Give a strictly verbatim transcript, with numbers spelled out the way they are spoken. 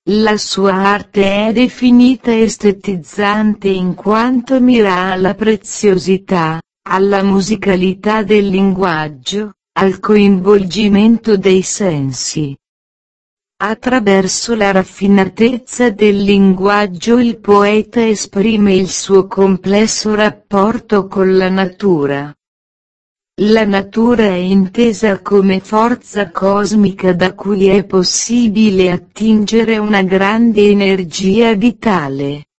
La sua arte è definita estetizzante in quanto mira alla preziosità, alla musicalità del linguaggio, al coinvolgimento dei sensi. Attraverso la raffinatezza del linguaggio il poeta esprime il suo complesso rapporto con la natura. La natura è intesa come forza cosmica da cui è possibile attingere una grande energia vitale.